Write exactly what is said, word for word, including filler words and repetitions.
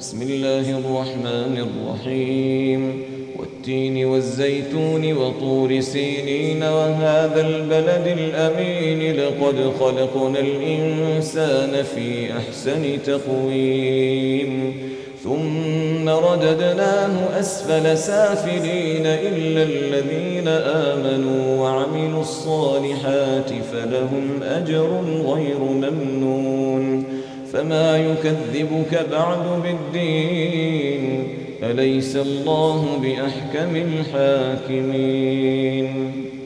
بسم الله الرحمن الرحيم والتين والزيتون وطور سينين وهذا البلد الأمين لقد خلقنا الإنسان في أحسن تقويم ثم رددناه أسفل سافلين إلا الذين آمنوا وعملوا الصالحات فلهم أجر غير ممنون فما يكذبك بعد بالدين أليس الله بأحكم الحاكمين